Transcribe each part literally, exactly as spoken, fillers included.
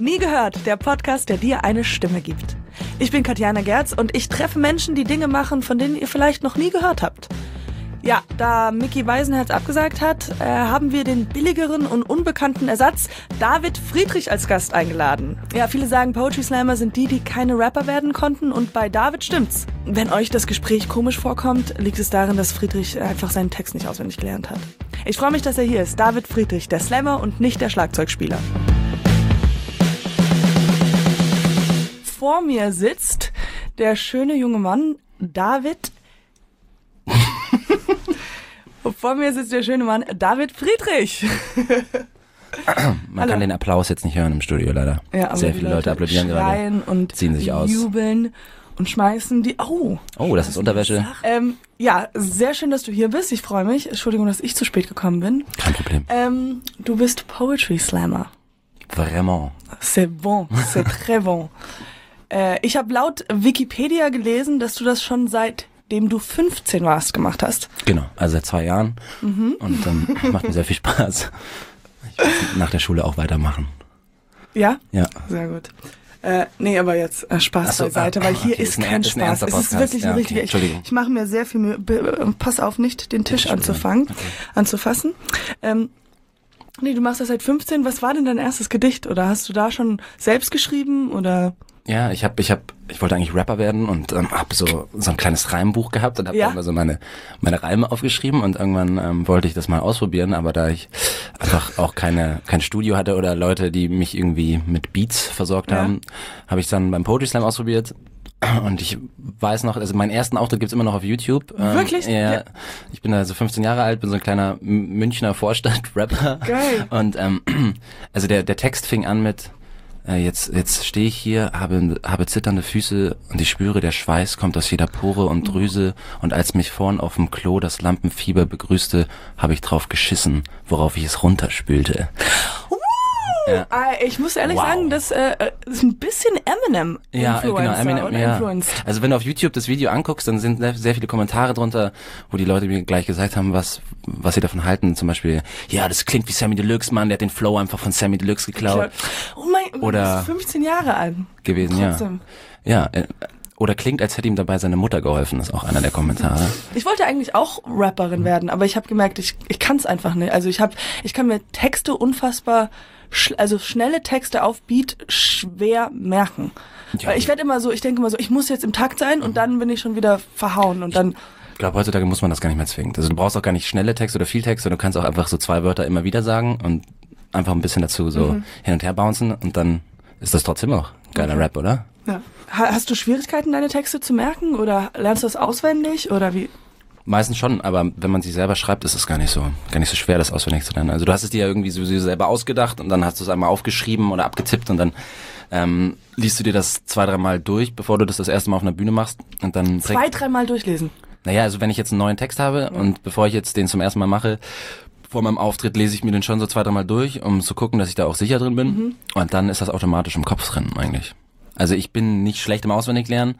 Nie gehört, der Podcast, der dir eine Stimme gibt. Ich bin Katjana Gerz und ich treffe Menschen, die Dinge machen, von denen ihr vielleicht noch nie gehört habt. Ja, da Micky Beisenherz abgesagt hat, äh, haben wir den billigeren und unbekannten Ersatz David Friedrich als Gast eingeladen. Ja, viele sagen, Poetry Slammer sind die, die keine Rapper werden konnten, und bei David stimmt's. Wenn euch das Gespräch komisch vorkommt, liegt es darin, dass Friedrich einfach seinen Text nicht auswendig gelernt hat. Ich freue mich, dass er hier ist. David Friedrich, der Slammer und nicht der Schlagzeugspieler. Vor mir sitzt der schöne junge Mann David Vor mir sitzt der schöne Mann David Friedrich. Man Hallo. Kann den Applaus jetzt nicht hören im Studio, leider. Ja, sehr viele Leute, Leute applaudieren gerade und ziehen sich aus, jubeln und schmeißen die... Oh, oh das ist Unterwäsche. Ähm, ja, sehr schön, dass du hier bist. Ich freue mich. Entschuldigung, dass ich zu spät gekommen bin. Kein Problem. Ähm, du bist Poetry Slammer. Vraiment. C'est bon, c'est très bon. äh, ich habe laut Wikipedia gelesen, dass du das schon seit... dem du fünfzehn warst, gemacht hast. Genau, also seit zwei Jahren. Mhm. Und ähm, macht mir sehr viel Spaß. Ich will nach der Schule auch weitermachen. Ja? Ja. Sehr gut. Äh, nee, aber jetzt äh, Spaß so, beiseite, weil hier okay, ist, ist kein ist Spaß. Es ist wirklich ja, ein richtiger... Okay. Ich, ich mache mir sehr viel Mühe. Be- pass auf, nicht den Tisch anzufangen, okay. anzufassen. Ähm, nee, du machst das seit fünfzehn. Was war denn dein erstes Gedicht? Oder hast du da schon selbst geschrieben? Oder... Ja, ich habe, ich habe, ich wollte eigentlich Rapper werden und ähm, habe so so ein kleines Reimbuch gehabt und habe ja? immer so meine meine Reime aufgeschrieben und irgendwann ähm, wollte ich das mal ausprobieren, aber da ich einfach auch keine kein Studio hatte oder Leute, die mich irgendwie mit Beats versorgt ja. haben, habe ich dann beim Poetry Slam ausprobiert. Und ich weiß noch, also meinen ersten Auftritt gibt's immer noch auf YouTube. Wirklich? Ähm, ja, ja. Ich bin da so fünfzehn Jahre alt, bin so ein kleiner Münchner Vorstadt-Rapper. Geil. Und ähm, also der der Text fing an mit Jetzt, jetzt stehe ich hier, habe, habe zitternde Füße und ich spüre, der Schweiß kommt aus jeder Pore und Drüse, und als mich vorn auf dem Klo das Lampenfieber begrüßte, habe ich drauf geschissen, worauf ich es runterspülte. Ja. Ich muss ehrlich wow. sagen, das äh, ist ein bisschen Eminem ja, genau, Eminem, und ja. influenced. Also wenn du auf YouTube das Video anguckst, dann sind sehr viele Kommentare drunter, wo die Leute mir gleich gesagt haben, was was sie davon halten. Zum Beispiel, ja, das klingt wie Sammy Deluxe, Mann, der hat den Flow einfach von Sammy Deluxe geklaut. Oh mein, oder du bist fünfzehn Jahre alt gewesen, Trotzdem. ja. Ja, oder klingt, als hätte ihm dabei seine Mutter geholfen, ist auch einer der Kommentare. Ich wollte eigentlich auch Rapperin werden, aber ich habe gemerkt, ich ich kann es einfach nicht. Also ich habe, ich kann mir Texte unfassbar, sch- also schnelle Texte auf Beat schwer merken. Ja. Weil ich werde immer so, ich denke immer so, ich muss jetzt im Takt sein und dann bin ich schon wieder verhauen und dann... Ich glaube, heutzutage muss man das gar nicht mehr zwingen. Also du brauchst auch gar nicht schnelle Texte oder viel Texte, du kannst auch einfach so zwei Wörter immer wieder sagen und einfach ein bisschen dazu so mhm. hin und her bouncen und dann ist das trotzdem auch geiler okay. Rap, oder? Ja. Hast du Schwierigkeiten, deine Texte zu merken oder lernst du das auswendig oder wie? Meistens schon, aber wenn man sie selber schreibt, ist es gar nicht so, gar nicht so schwer, das auswendig zu lernen. Also du hast es dir ja irgendwie sowieso selber ausgedacht und dann hast du es einmal aufgeschrieben oder abgetippt und dann ähm, liest du dir das zwei, dreimal durch, bevor du das das erste Mal auf einer Bühne machst und dann zwei, dreimal durchlesen. Naja, also wenn ich jetzt einen neuen Text habe mhm. und bevor ich jetzt den zum ersten Mal mache, vor meinem Auftritt lese ich mir den schon so zwei, dreimal durch, um zu gucken, dass ich da auch sicher drin bin. Mhm. Und dann ist das automatisch im Kopf drin eigentlich. Also ich bin nicht schlecht im Auswendiglernen,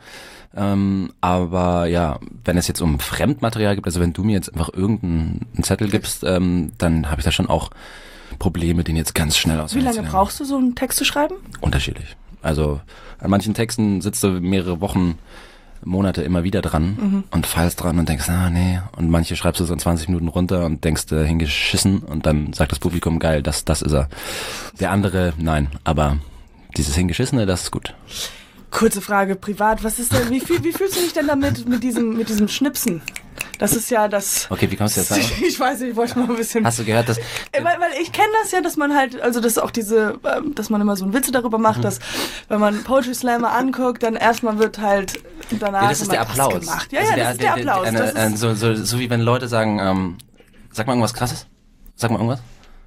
ähm, aber ja, wenn es jetzt um Fremdmaterial gibt, also wenn du mir jetzt einfach irgendeinen Zettel gibst, ähm, dann habe ich da schon auch Probleme, den jetzt ganz schnell auswendig zu lernen. Wie lange brauchst du, so einen Text zu schreiben? Unterschiedlich. Also an manchen Texten sitzt du mehrere Wochen, Monate immer wieder dran mhm. und feilst dran und denkst, ah nee, und manche schreibst du so in zwanzig Minuten runter und denkst, äh, hingeschissen, und dann sagt das Publikum, geil, das das ist er. Der andere, nein, aber dieses Hingeschissene, das ist gut. Kurze Frage, privat, was ist denn, wie, viel, wie fühlst du dich denn damit, mit diesem, mit diesem Schnipsen? Das ist ja das... Okay, wie kommst du jetzt sagen? Ich weiß nicht, ich wollte mal ein bisschen... Hast du gehört, dass... Weil, weil ich kenne das ja, dass man halt, also dass auch diese, dass man immer so ein Witze darüber macht, mhm. dass wenn man Poetry Slammer anguckt, dann erstmal wird halt danach... Ja, das ist der Applaus. Gemacht. Ja, also ja, der, das ist der, der Applaus. Eine, das eine, ist so, so, so wie wenn Leute sagen, ähm, sag mal irgendwas Krasses. Sag mal irgendwas.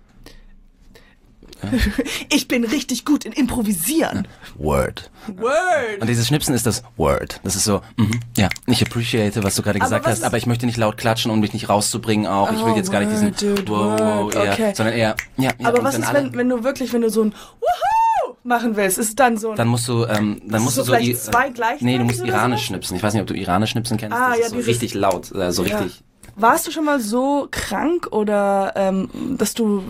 Ich bin richtig gut in Improvisieren. Word. Word. Und dieses Schnipsen ist das Word. Das ist so, mhm, ja, ich appreciate, was du gerade gesagt hast, aber ich möchte nicht laut klatschen, um mich nicht rauszubringen auch. Oh, ich will jetzt gar nicht diesen dude, wow, wow, eher, okay. sondern eher, ja, ja. Aber was ist, wenn, wenn du wirklich, wenn du so ein Woohoo machen willst, ist dann so ein... Dann musst du, ähm, dann musst so du so... vielleicht I- zwei gleichzeitig? Nee, du musst iranisch so? schnipsen. Ich weiß nicht, ob du iranisch schnipsen kennst. Ah, das ja, ist so dieses, richtig laut, äh, so ja. richtig... Warst du schon mal so krank oder ähm, dass du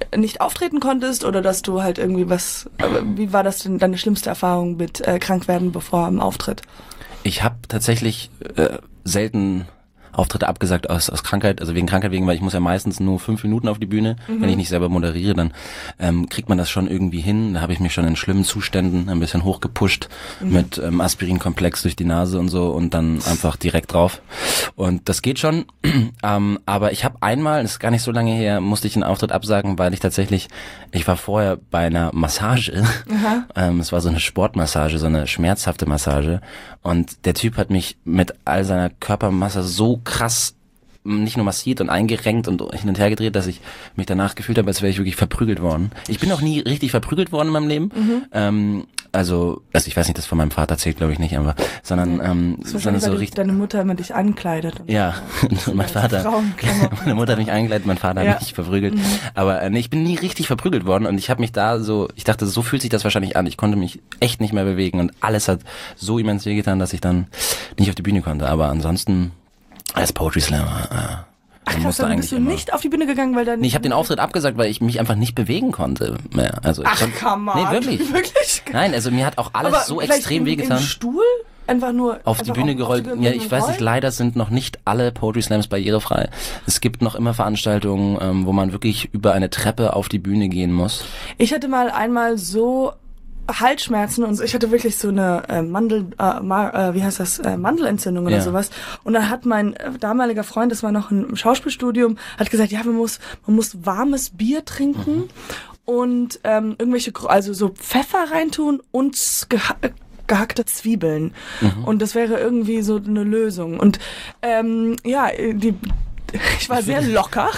nicht auftreten konntest oder dass du halt irgendwie was, wie war das denn deine schlimmste Erfahrung mit äh, Krankwerden bevor am Auftritt? Ich habe tatsächlich äh, selten Auftritte abgesagt aus aus Krankheit, also wegen Krankheit wegen, weil ich muss ja meistens nur fünf Minuten auf die Bühne. Mhm. Wenn ich nicht selber moderiere, dann ähm, kriegt man das schon irgendwie hin. Da habe ich mich schon in schlimmen Zuständen ein bisschen hochgepusht mhm. mit ähm, Aspirinkomplex durch die Nase und so und dann einfach direkt drauf. Und das geht schon. ähm, aber ich habe einmal, das ist gar nicht so lange her, musste ich einen Auftritt absagen, weil ich tatsächlich, ich war vorher bei einer Massage. ähm, es war so eine Sportmassage, so eine schmerzhafte Massage. Und der Typ hat mich mit all seiner Körpermasse so krass nicht nur massiert und eingerenkt und hin und her gedreht, dass ich mich danach gefühlt habe, als wäre ich wirklich verprügelt worden. Ich bin auch nie richtig verprügelt worden in meinem Leben. Mhm. Ähm, also, also ich weiß nicht, das von meinem Vater zählt, glaube ich nicht, aber sondern, ähm, so sondern so richtig. Deine Mutter immer dich ankleidet. Und ja, und mein Vater. Meine Mutter hat mich eingekleidet, mein Vater ja. hat mich verprügelt. Mhm. Aber äh, nee, ich bin nie richtig verprügelt worden und ich habe mich da so, ich dachte, so fühlt sich das wahrscheinlich an. Ich konnte mich echt nicht mehr bewegen und alles hat so immens wehgetan, dass ich dann nicht auf die Bühne konnte. Aber ansonsten als Poetry Slammer. Äh, Ach krass, dann bist du immer nicht auf die Bühne gegangen, weil dann... Nee, ich habe den Auftritt abgesagt, weil ich mich einfach nicht bewegen konnte mehr. Also ich Ach, konnte, come on. Nee, wirklich. wirklich? Nein, also mir hat auch alles aber so extrem im, wehgetan. Im Stuhl? Einfach nur... Auf die Bühne gerollt. Ja, ich weiß nicht, leider sind noch nicht alle Poetry Slams barrierefrei. Es gibt noch immer Veranstaltungen, ähm, wo man wirklich über eine Treppe auf die Bühne gehen muss. Ich hatte mal einmal so... Halsschmerzen und ich hatte wirklich so eine äh, Mandel, äh, Ma, äh, wie heißt das, äh, Mandelentzündung oder ja. sowas. Und dann hat mein äh, damaliger Freund, das war noch im Schauspielstudium, hat gesagt, ja, man muss, man muss warmes Bier trinken mhm. und ähm, irgendwelche, also so Pfeffer reintun und geha gehackte Zwiebeln. Mhm. Und das wäre irgendwie so eine Lösung. Und ähm, ja, die ich war sehr locker.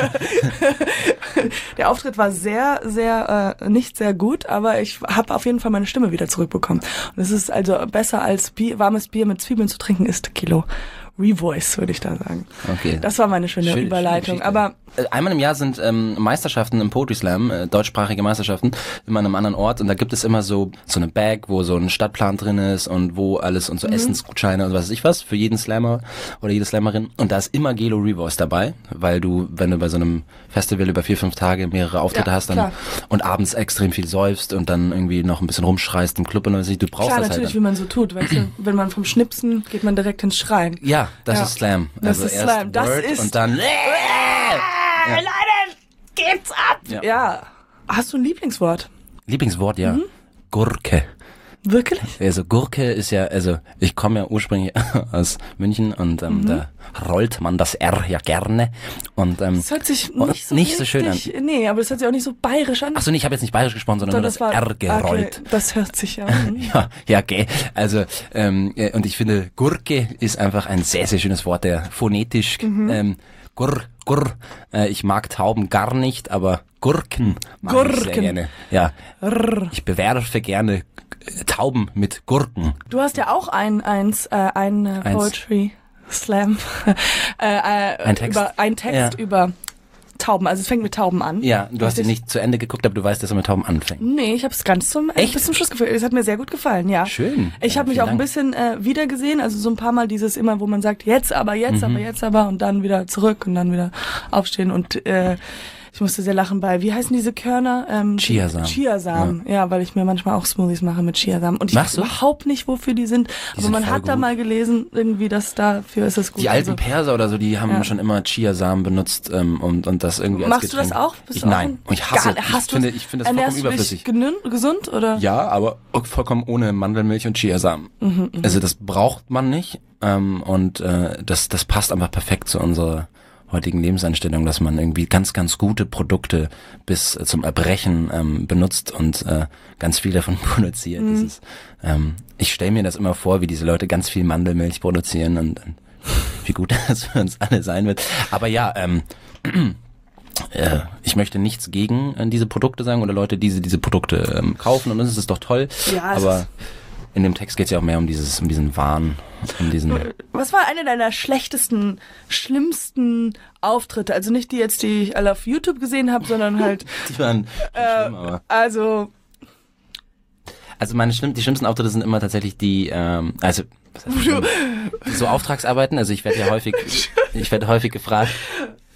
Der Auftritt war sehr, sehr, äh, nicht sehr gut, aber ich habe auf jeden Fall meine Stimme wieder zurückbekommen. Und es ist also besser als Bier, warmes Bier mit Zwiebeln zu trinken, ist Kilo Revoice, würde ich da sagen. Okay. Das war meine schöne Schön, Überleitung. Schöne aber einmal im Jahr sind ähm, Meisterschaften im Poetry Slam, äh, deutschsprachige Meisterschaften, immer an einem anderen Ort und da gibt es immer so so eine Bag, wo so ein Stadtplan drin ist und wo alles und so mhm. Essensgutscheine und was weiß ich was für jeden Slammer oder jede Slammerin und da ist immer Gelo Revoice dabei, weil du, wenn du bei so einem Festival über vier, fünf Tage mehrere Auftritte ja, hast dann und abends extrem viel säufst und dann irgendwie noch ein bisschen rumschreist im Club und was weiß ich, du brauchst klar, das natürlich, halt wie man so tut, weißt du, wenn man vom Schnipsen geht man direkt ins Schreien. Ja, das ja. ist Slam. Das also ist Slam. Das Word ist und dann ja. Leute, geht's ab! Ja. ja. Hast du ein Lieblingswort? Lieblingswort, ja. Mhm. Gurke. Wirklich? Also Gurke ist ja, also ich komme ja ursprünglich aus München und ähm, mhm. da rollt man das R ja gerne. Und, ähm, das hört sich nicht, so, nicht so schön an. Nee, aber das hört sich auch nicht so bayerisch an. Achso, nee, ich habe jetzt nicht bayerisch gesprochen, sondern so, nur das, das R gerollt. Okay, das hört sich ja an. ja, ja, okay. Also, ähm, und ich finde, Gurke ist einfach ein sehr, sehr schönes Wort, der phonetisch mhm. ähm, Gurr, Gurr. Äh, ich mag Tauben gar nicht, aber Gurken mag Gurken. ich sehr gerne. Ja, Rrr. Ich bewerfe gerne Tauben mit Gurken. Du hast ja auch ein, eins, äh, ein äh, Poetry Slam. äh, äh, ein Text, über, ein Text ja. über Tauben. Also es fängt mit Tauben an. Ja, du hast ihn nicht zu Ende geguckt, aber du weißt, dass er mit Tauben anfängt. Nee, ich habe es ganz zum, Echt? bis zum Schluss gefühlt. Es hat mir sehr gut gefallen, ja. Schön. Ich ja, habe mich auch Dank. ein bisschen äh, wiedergesehen, also so ein paar Mal dieses immer, wo man sagt, jetzt aber, jetzt mhm. aber, jetzt aber und dann wieder zurück und dann wieder aufstehen und äh, ich musste sehr lachen bei, wie heißen diese Körner? Ähm, Chiasamen. Chiasamen, ja. ja, weil ich mir manchmal auch Smoothies mache mit Chiasamen. Und ich weiß überhaupt nicht, wofür die sind. Die aber sind man hat gut. da mal gelesen, irgendwie, dass dafür ist es gut. Die alten also, Perser oder so, die haben ja. schon immer Chiasamen benutzt ähm, und, und das irgendwie als Machst Getränk. du das auch? Bist ich, du nein, auch ich hasse gar, hast ich finde, ich finde das vollkommen überflüssig. Du dich gesund, oder? Ja, aber vollkommen ohne Mandelmilch und Chiasamen. Mhm, also das braucht man nicht ähm, und äh, das, das passt einfach perfekt zu unserer heutigen Lebenseinstellung, dass man irgendwie ganz, ganz gute Produkte bis äh, zum Erbrechen ähm, benutzt und äh, ganz viel davon produziert. Mhm. Dieses, ähm, ich stelle mir das immer vor, wie diese Leute ganz viel Mandelmilch produzieren und, und wie gut das für uns alle sein wird. Aber ja, ähm, äh, ich möchte nichts gegen äh, diese Produkte sagen oder Leute, die diese, diese Produkte ähm, kaufen und das ist es doch toll. Ja, aber in dem Text geht es ja auch mehr um dieses, um diesen Wahn. Um diesen Was war eine deiner schlechtesten, schlimmsten Auftritte? Also nicht die jetzt, die ich alle auf YouTube gesehen habe, sondern halt. Die waren äh, schlimm, aber. Also. Also meine schlimm, die schlimmsten Auftritte sind immer tatsächlich die, ähm, also was heißt das, so Auftragsarbeiten. Also ich werde ja häufig, ich werde häufig gefragt.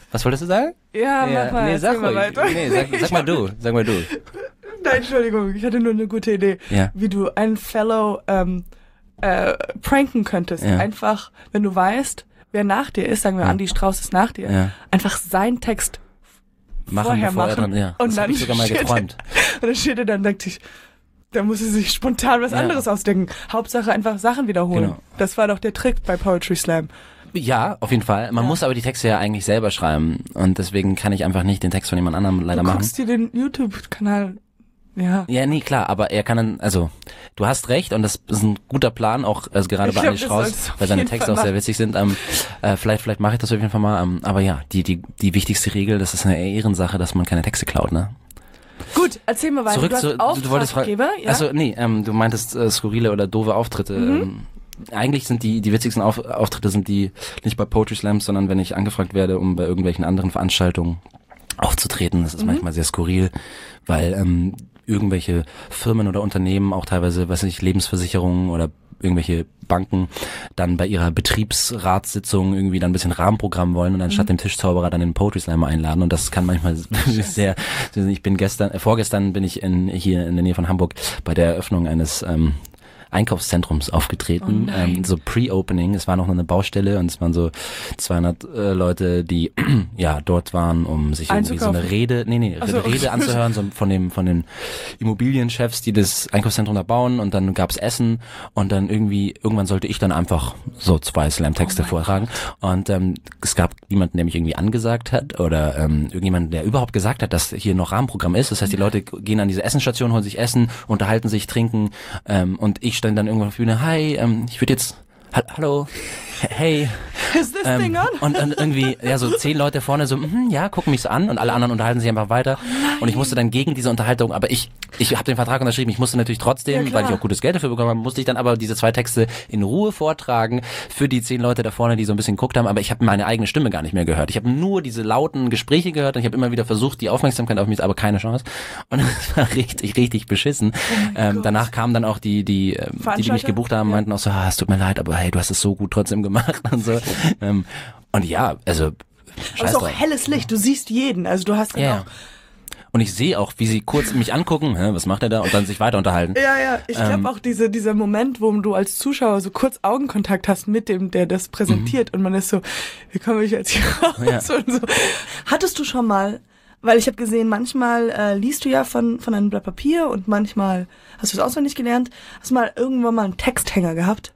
Was wolltest du sagen? Ja, ja. mach mal, nee, sag mal mal weiter. Nee, sag, sag mal du, sag mal du. Nein, Entschuldigung, ich hatte nur eine gute Idee, ja. wie du einen Fellow ähm, äh, pranken könntest. Ja. Einfach, wenn du weißt, wer nach dir ist, sagen wir, ja. Andi Strauß ist nach dir, ja. einfach seinen Text machen, vorher bevor machen. Er dran, ja. Und das dann hab ich sogar mal geträumt. Und dann steht er dann, denkt ich, da muss sie sich spontan was ja. anderes ausdenken. Hauptsache einfach Sachen wiederholen. Genau. Das war doch der Trick bei Poetry Slam. Ja, auf jeden Fall. Man ja. muss aber die Texte ja eigentlich selber schreiben. Und deswegen kann ich einfach nicht den Text von jemand anderem leider machen. Du guckst dir den YouTube-Kanal... Ja. Ja, nee, klar, aber er kann dann, also, du hast recht und das ist ein guter Plan, auch also gerade bei Andi Strauß, weil seine Texte auch sehr witzig sind. Ähm, äh, vielleicht vielleicht mache ich das auf jeden Fall mal, ähm, aber ja, die die die wichtigste Regel, das ist eine Ehrensache, dass man keine Texte klaut, ne? Gut, erzähl mal weiter. Zurück du hast zu, du, du wolltest fragen, ja? Achso, nee, ähm, du meintest äh, skurrile oder doofe Auftritte. Mhm. Ähm, eigentlich sind die die witzigsten Auf, Auftritte sind die nicht bei Poetry Slams, sondern wenn ich angefragt werde, um bei irgendwelchen anderen Veranstaltungen aufzutreten. Das ist mhm. manchmal sehr skurril, weil ähm, irgendwelche Firmen oder Unternehmen, auch teilweise, weiß nicht, Lebensversicherungen oder irgendwelche Banken, dann bei ihrer Betriebsratssitzung irgendwie dann ein bisschen Rahmenprogramm wollen und anstatt mhm. dem Tischzauberer dann den Poetry Slammer einladen und das kann manchmal sehr, ich bin gestern, äh, vorgestern bin ich in, hier in der Nähe von Hamburg bei der Eröffnung eines ähm, Einkaufszentrums aufgetreten, oh ähm, so Pre-Opening. Es war noch eine Baustelle und es waren so zweihundert äh, Leute, die ja dort waren, um sich irgendwie so eine Rede, nee nee, so. Rede anzuhören, so von dem von den Immobilienchefs, die das Einkaufszentrum da bauen und dann gab's Essen und dann irgendwie irgendwann sollte ich dann einfach so zwei Slam-Texte oh vortragen Gott. Und ähm, es gab niemanden, der mich irgendwie angesagt hat oder ähm, irgendjemanden, der überhaupt gesagt hat, dass hier noch Rahmenprogramm ist. Das heißt, die Leute gehen an diese Essensstation, holen sich Essen, unterhalten sich, trinken ähm, und ich stand dann irgendwann auf der Bühne, hi, ähm, ich würde jetzt, ha- hallo, hey. Is this ähm, thing on? Und dann irgendwie, ja, so zehn Leute vorne so, mm, ja, gucken mich so an und alle anderen unterhalten sich einfach weiter. Oh und ich musste dann gegen diese Unterhaltung, aber ich, ich habe den Vertrag unterschrieben, ich musste natürlich trotzdem, ja, weil ich auch gutes Geld dafür bekommen habe, musste ich dann aber diese zwei Texte in Ruhe vortragen für die zehn Leute da vorne, die so ein bisschen geguckt haben, aber ich habe meine eigene Stimme gar nicht mehr gehört. Ich habe nur diese lauten Gespräche gehört und ich habe immer wieder versucht, die Aufmerksamkeit auf mich, aber keine Chance. Und das war richtig, richtig beschissen. Oh ähm, danach kamen dann auch die, die, ähm, die, die mich gebucht haben, ja. meinten auch so, ah, es tut mir leid, aber hey, du hast es so gut trotzdem gemacht und so. ähm, und ja, also scheiß aber es ist auch helles Licht, du siehst jeden, also du hast dann ja. auch... Und ich sehe auch, wie sie kurz mich angucken, hä, was macht er da, und dann sich weiter unterhalten. Ja, ja, ich glaube ähm, auch diese, dieser Moment, wo du als Zuschauer so kurz Augenkontakt hast mit dem, der das präsentiert mhm. und man ist so, wie komme ich jetzt hier raus ja. und so. Hattest du schon mal, weil ich habe gesehen, manchmal äh, liest du ja von, von einem Blatt Papier und manchmal hast du es auswendig gelernt, hast du mal irgendwann mal einen Texthänger gehabt?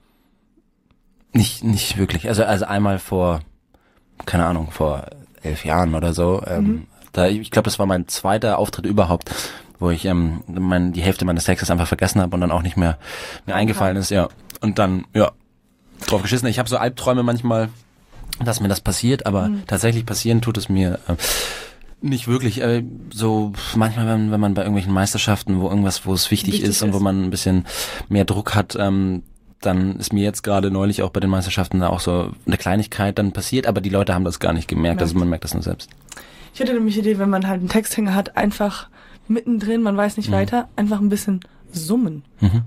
Nicht, nicht wirklich. Also, also einmal vor, keine Ahnung, vor elf Jahren oder so. Ähm, mhm. da, ich glaube, das war mein zweiter Auftritt überhaupt, wo ich ähm, mein, die Hälfte meines Textes einfach vergessen habe und dann auch nicht mehr mir okay. eingefallen ist. Ja. Und dann, ja, drauf geschissen. Ich habe so Albträume manchmal, dass mir das passiert, aber mhm. tatsächlich passieren tut es mir äh, nicht wirklich. Äh, so manchmal, wenn, wenn man bei irgendwelchen Meisterschaften, wo irgendwas, wo es wichtig, wichtig ist, ist und wo man ein bisschen mehr Druck hat, ähm, dann ist mir jetzt gerade neulich auch bei den Meisterschaften da auch so eine Kleinigkeit dann passiert, aber die Leute haben das gar nicht gemerkt, merkt. Also man merkt das nur selbst. Ich hatte nämlich die Idee, wenn man halt einen Texthänger hat, einfach mittendrin, man weiß nicht mhm. weiter, einfach ein bisschen summen. Mhm.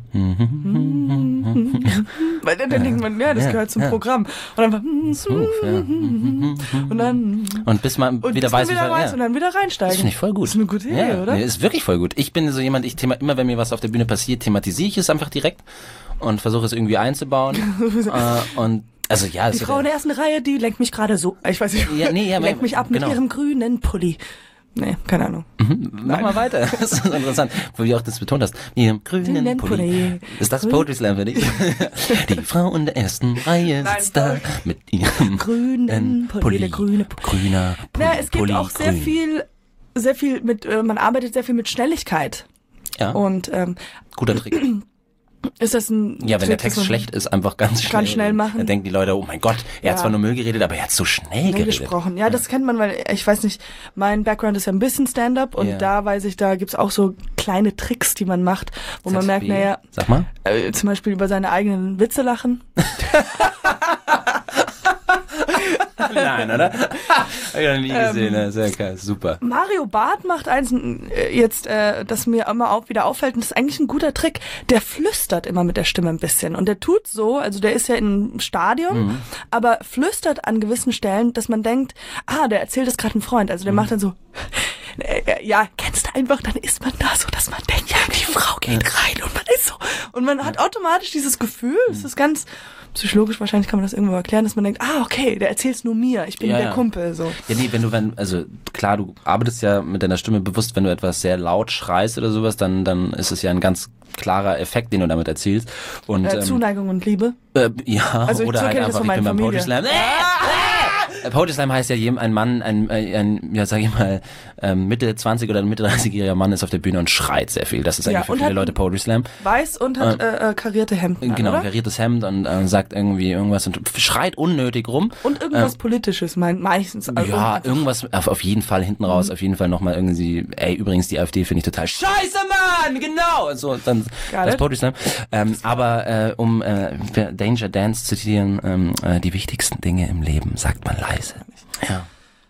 Mhm. Weil dann denkt man, ja, das ja, gehört zum ja. Programm. Und einfach Smooth, ja. und dann und bis man und wieder bis weiß, man wieder ich, weiß ja. und dann wieder reinsteigen. Das finde ich voll gut. Das ist eine gute Idee, ja. oder? Nee, ist wirklich voll gut. Ich bin so jemand, ich thema, immer wenn mir was auf der Bühne passiert, thematisiere ich es einfach direkt und versuche es irgendwie einzubauen. äh, und also ja, die Frau in der ersten Reihe, die lenkt mich gerade so, ich weiß nicht, ja, nee, ja, die lenkt mich ab genau. mit ihrem grünen Pulli. Nee, keine Ahnung. Mhm, mach mal weiter. Das ist interessant, wo du auch das betont hast. Mit ihrem grünen Pulli. Pulli. Ist das Poetry Slam für dich? Die Frau in der ersten Reihe sitzt Nein, da mit ihrem grünen Pulli. Pulli. Der grüne Pulli. Grüner Pulli. Na, es gibt Pulli, auch sehr grün. viel, sehr viel mit, äh, man arbeitet sehr viel mit Schnelligkeit. Ja. Und, ähm, guter Trick. Ist das ein Ja, wenn der Text schlecht ist, einfach ganz schnell. Ganz schnell machen. Dann denken die Leute, oh mein Gott, er ja. hat zwar nur Müll geredet, aber er hat so schnell, schnell geredet. gesprochen. Ja, das kennt man, weil ich weiß nicht, mein Background ist ja ein bisschen Stand-up und ja. da weiß ich, da gibt's auch so kleine Tricks, die man macht, wo man merkt, naja, sag mal, äh, zum Beispiel über seine eigenen Witze lachen. Nein, oder? Hab ich noch nie gesehen, ähm, sehr geil, super. Mario Barth macht eins äh, jetzt, äh, das mir immer auch wieder auffällt, und das ist eigentlich ein guter Trick. Der flüstert immer mit der Stimme ein bisschen und der tut so, also der ist ja im Stadion, mhm. aber flüstert an gewissen Stellen, dass man denkt, ah, der erzählt es gerade einem Freund, also der mhm. macht dann so, äh, ja, kennst du einfach, dann ist man da so, dass man denkt, ja, die Frau geht rein und man ist so, und man hat automatisch dieses Gefühl, es ist ganz psychologisch, wahrscheinlich kann man das irgendwo erklären, dass man denkt, ah, okay, der erzählt's nur mir, ich bin ja, der ja. Kumpel, so. Ja, nee, wenn du, wenn, also, klar, du arbeitest ja mit deiner Stimme bewusst, wenn du etwas sehr laut schreist oder sowas, dann, dann ist es ja ein ganz klarer Effekt, den du damit erzielst. Und, äh, Zuneigung ähm, und Liebe? Äh, ja, also oder halt einfach, ich bin beim Poetry Slam. Poetry Slam heißt ja, ein Mann, ein, ein, ja, sag ich mal, ähm, Mitte zwanzig oder Mitte dreißigjähriger Mann ist auf der Bühne und schreit sehr viel. Das ist eigentlich ja, für viele Leute Poetry Slam. Weiß und hat äh, äh, karierte Hemden. Genau, oder? kariertes Hemd und äh, sagt irgendwie irgendwas und schreit unnötig rum. Und irgendwas ähm, Politisches, mein, meistens. Also ja, irgendwas, auf, auf jeden Fall hinten raus, mhm. auf jeden Fall nochmal irgendwie, ey, übrigens, die AfD finde ich total scheiße, Mann, genau! Und so, dann Got das it. Poetry Slam. Ähm, aber äh, um äh, Danger Dance zu zitieren, ähm, äh, die wichtigsten Dinge im Leben sagt man leise. Ja.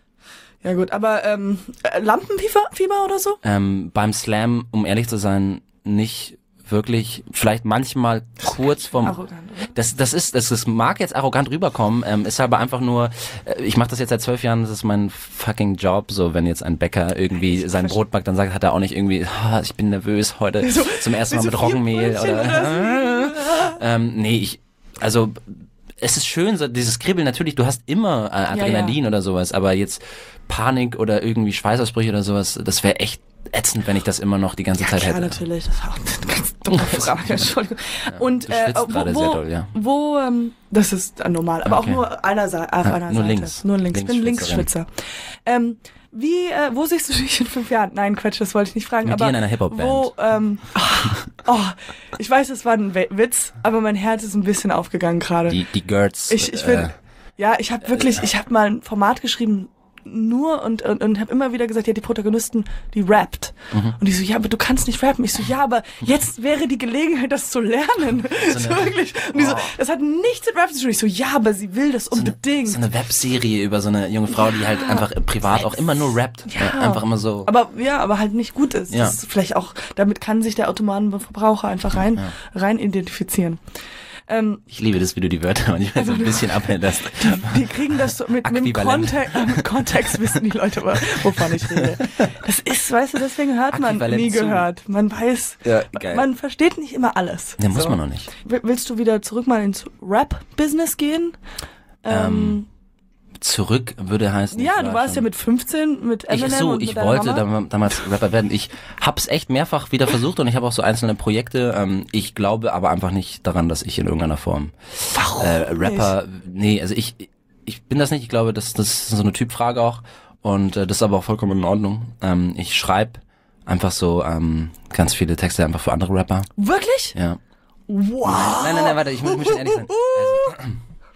Ja gut, aber ähm, Lampenfieber Fieber oder so? Ähm, beim Slam, um ehrlich zu sein, nicht wirklich, vielleicht manchmal kurz vom... Arrogant, oder? Das, das ist, das, das mag jetzt arrogant rüberkommen, ähm, ist aber einfach nur, äh, ich mache das jetzt seit zwölf Jahren, das ist mein fucking Job, so wenn jetzt ein Bäcker irgendwie sein Brot backt, dann sagt, hat er auch nicht irgendwie, oh, ich bin nervös heute so, zum ersten Mal mit Roggenmehl oder... oder ähm, nee, ich, also... Es ist schön, so dieses Kribbeln, natürlich, du hast immer äh, Adrenalin ja, ja. oder sowas, aber jetzt Panik oder irgendwie Schweißausbrüche oder sowas, das wäre echt ätzend, wenn ich das immer noch die ganze ja, Zeit klar, hätte. natürlich, das war auch eine ganz dumme Frage, Entschuldigung. Ja, und äh, wo, wo, doll, ja. wo ähm, das ist äh, normal, aber okay. auch nur einer Seite, auf ja, einer nur Seite. Links. Nur links. Ich bin Linksschwitzer. Ähm, wie, äh, wo siehst du dich in fünf Jahren? Nein, Quatsch, das wollte ich nicht fragen. Mit aber dir in einer Hip-Hop-Band. Wo, ähm, oh, ich weiß, es war ein Witz, aber mein Herz ist ein bisschen aufgegangen gerade. Die, die Gerds. Ich, ich will, äh, ja, ich habe wirklich, ich habe mal ein Format geschrieben, nur und und, und habe immer wieder gesagt, ja, die Protagonisten, die rappt. Mhm. Und die so, ja, aber du kannst nicht rappen. Ich so, ja, aber jetzt wäre die Gelegenheit, das zu lernen. So, so wirklich. Und die so, das hat nichts mit Rappen zu tun. Ich so, ja, aber sie will das unbedingt. So eine, so eine Webserie über so eine junge Frau, ja, die halt einfach privat auch immer nur rappt. Ja. Einfach immer so. Aber ja, aber halt nicht gut ist. Ja. Das ist vielleicht auch, damit kann sich der Automatenverbraucher einfach rein, ja. rein identifizieren. Ähm, ich liebe das, wie du die Wörter manchmal also, so ein bisschen abänderst. Die, die kriegen das so mit, mit dem Kontext, äh, Kontext wissen die Leute, wovon ich rede. Das ist, weißt du, deswegen hört man nie gehört. Man weiß, ja, man versteht nicht immer alles. Ja, muss so. man noch nicht. Willst du wieder zurück mal ins Rap-Business gehen? Ähm, ähm Zurück würde heißen. Ja, du warst schon. ja mit fünfzehn mit Eminem. Ich, so, und ich wollte dam- damals Rapper werden. Ich hab's echt mehrfach wieder versucht und ich habe auch so einzelne Projekte. Ähm, ich glaube aber einfach nicht daran, dass ich in irgendeiner Form Warum äh, Rapper. Nicht? Nee, also ich ich bin das nicht. Ich glaube, das das ist so eine Typfrage auch und äh, das ist aber auch vollkommen in Ordnung. Ähm, ich schreibe einfach so ähm, ganz viele Texte einfach für andere Rapper. Wirklich? Ja. Wow. Nein, nein, nein, warte. Ich muss, muss schon ehrlich sein. Also,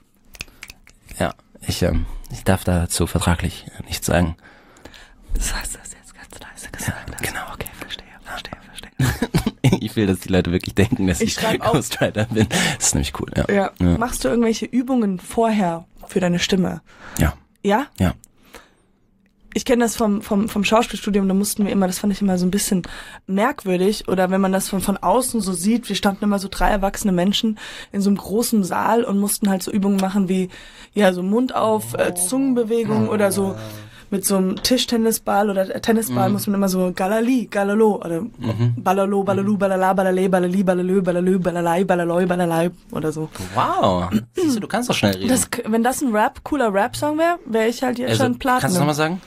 ja. Ich, ähm, ich darf dazu vertraglich nichts sagen. Das heißt, das jetzt ganz leise gesagt. Ja, genau. Okay, verstehe, verstehe, verstehe. Ich will, dass die Leute wirklich denken, dass ich, ich Ghostwriter bin. Das ist nämlich cool, ja. Ja. ja. Machst du irgendwelche Übungen vorher für deine Stimme? Ja. Ja? Ja. Ich kenne das vom, vom, vom Schauspielstudium, da mussten wir immer, das fand ich immer so ein bisschen merkwürdig, oder wenn man das von, von außen so sieht, wir standen immer so drei erwachsene Menschen in so einem großen Saal und mussten halt so Übungen machen wie, ja, so Mund auf, äh, Zungenbewegung oder so mit so einem Tischtennisball oder Tennisball mhm. muss man immer so Galali, Galalo oder mhm. Balalo, Balalu, Balala, Balale, Balali, Balalö, Balalö, Balalei, Balaloi, Balalei oder so. Wow, siehst du, du kannst doch schnell reden. Das, wenn das ein Rap, cooler Rap-Song wäre, wäre ich halt jetzt also, schon Platin. Kannst du nochmal sagen?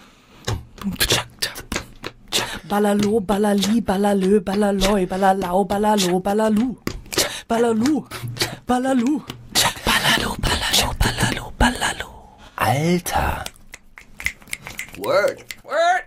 Balalo, Balali, Balalö, Balaloi, Balalau, Balalo, Balalu. Balalu, Balalu. Balalu, Balalu, Balalu, Balalu. Alter. Word. Word.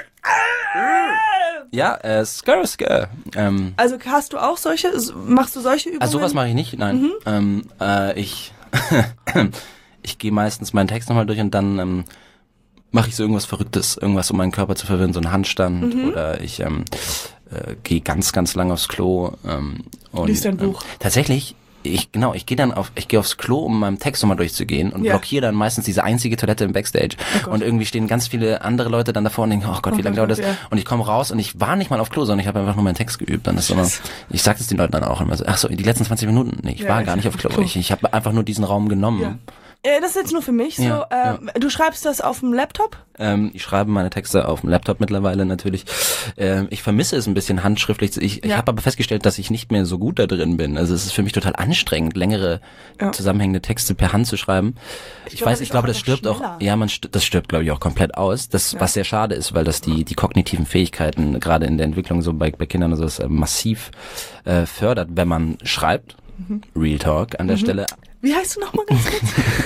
Ja, äh, skr, skr. Ähm, also hast du auch solche, machst du solche Übungen? Also sowas mache ich nicht, nein. Mhm. Ähm, äh, ich ich gehe meistens meinen Text nochmal durch und dann ähm, mache ich so irgendwas Verrücktes, irgendwas, um meinen Körper zu verwirren, so einen Handstand mhm. oder ich ähm, äh, gehe ganz, ganz lang aufs Klo. Ähm, und, Liest dein Buch? Ähm, tatsächlich, ich genau, ich gehe dann auf, ich gehe aufs Klo, um meinen Text nochmal durchzugehen und Ja. blockiere dann meistens diese einzige Toilette im Backstage. Oh und irgendwie stehen ganz viele andere Leute dann davor und denken, oh Gott, wie Oh lange Gott, dauert das? ja. Und ich komme raus und ich war nicht mal auf Klo, sondern ich habe einfach nur meinen Text geübt. Dann ist immer, ich sage es den Leuten dann auch immer so, ach so, die letzten zwanzig Minuten, nee, ich Ja, war ich- gar nicht auf Klo. Klo. Ich, ich habe einfach nur diesen Raum genommen. Ja. Äh, das ist jetzt nur für mich so. Ja, ähm, Du schreibst das auf dem Laptop? Ähm, ich schreibe meine Texte auf dem Laptop mittlerweile natürlich. Ähm, ich vermisse es ein bisschen handschriftlich. Ich, ich Ja. habe aber festgestellt, dass ich nicht mehr so gut da drin bin. Also es ist für mich total anstrengend, längere Ja. zusammenhängende Texte per Hand zu schreiben. Ich, Ich glaub, weiß, das ich ist glaube, auch das stirbt schneller. auch. Ja, man st- das stirbt, glaube ich, auch komplett aus. Das, Ja. was sehr schade ist, weil das die die kognitiven Fähigkeiten gerade in der Entwicklung so bei, bei Kindern und so das, äh, massiv äh, fördert, wenn man schreibt. Mhm. Real Talk an der Stelle. Wie heißt du nochmal ganz kurz?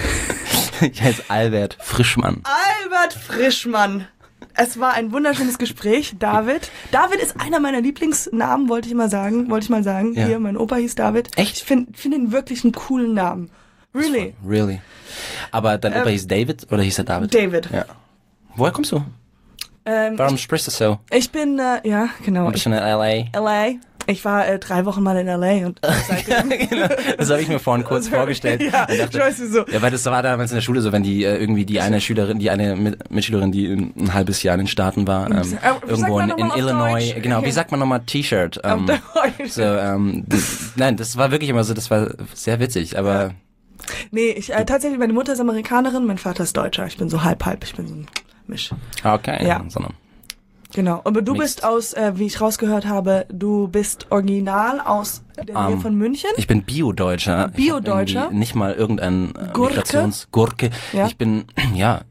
Ich heiße Albert Frischmann. Albert Frischmann. Es war ein wunderschönes Gespräch, David. David ist einer meiner Lieblingsnamen, wollte ich mal sagen. Wollte ich mal sagen. Ja. Hier, mein Opa hieß David. Echt? Ich finde find ihn wirklich einen coolen Namen. Really? Really. Aber dein Opa Ähm, hieß David oder hieß er David? David. Ja. Woher kommst du? Ähm, Warum sprichst du so? ich, ich bin, äh, ja, genau. Ein bisschen in L A. L A. Ich war äh, drei Wochen mal in L A und seitdem... Genau. Das habe ich mir vorhin kurz vorgestellt. Ja, und dachte, ich weiß wieso. ja, weil das war damals in der Schule so, wenn die äh, irgendwie die eine Schülerin, die eine Mit Mitschülerin, die ein, ein halbes Jahr in den Staaten war, ähm, Äh, wie irgendwo sagt man in, in nochmal auf Illinois, Deutsch? genau, wie sagt man nochmal T-Shirt? Ähm, Deutsch. so, ähm, das, nein, das war wirklich immer so, das war sehr witzig, aber Nee, ich, äh, tatsächlich, meine Mutter ist Amerikanerin, mein Vater ist Deutscher. Ich bin so halb-halb, ich bin so ein Misch. okay. Ja. Sondern, Genau, aber du Mixed. bist aus, äh, wie ich rausgehört habe, du bist original aus der Nähe Um, von München. ich bin Bio-Deutscher. Ich hab Bio-Deutscher? irgendwie nicht mal irgendein äh, Gurke? Migrationsgurke. Ja. Ich bin, ja,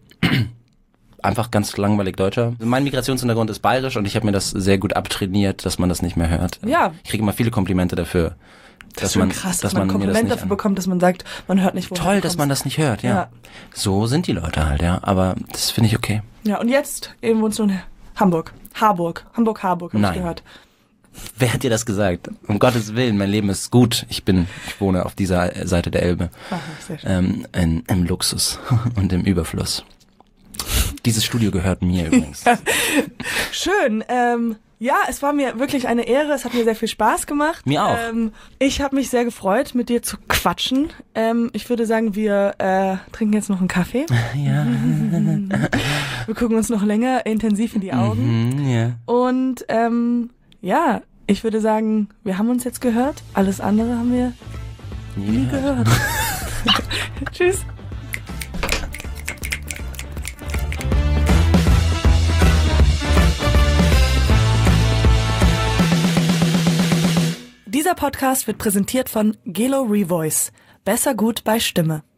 einfach ganz langweilig Deutscher. Mein Migrationshintergrund ist bayerisch und ich habe mir das sehr gut abtrainiert, dass man das nicht mehr hört. Ja. Ich kriege immer viele Komplimente dafür. Das dass ist schon man, krass, dass dass man ein man mir das Kompliment nicht dafür an- bekommt, dass man sagt, man hört nicht, woher Toll, du dass kommst. man das nicht hört, ja. Ja. So sind die Leute halt, ja. Aber das finde ich okay. Ja, und jetzt eben wohnst du in Hamburg. Harburg. Hamburg-Harburg, habe ich Nein. gehört. Wer hat dir das gesagt? Um Gottes Willen, mein Leben ist gut. Ich bin, ich wohne auf dieser Seite der Elbe. Ach, sehr schön. Ähm, in, im Luxus und im Überfluss. Dieses Studio gehört mir übrigens. Schön. Ähm, ja, es war mir wirklich eine Ehre. Es hat mir sehr viel Spaß gemacht. Mir auch. Ähm, ich habe mich sehr gefreut, mit dir zu quatschen. Ähm, ich würde sagen, wir äh, trinken jetzt noch einen Kaffee. Ja. Wir gucken uns noch länger intensiv in die Augen. Mhm, ja. Und ähm, ja, ich würde sagen, wir haben uns jetzt gehört. Alles andere haben wir nie Ja. gehört. Tschüss. Dieser Podcast wird präsentiert von Gelo Revoice. Besser gut bei Stimme.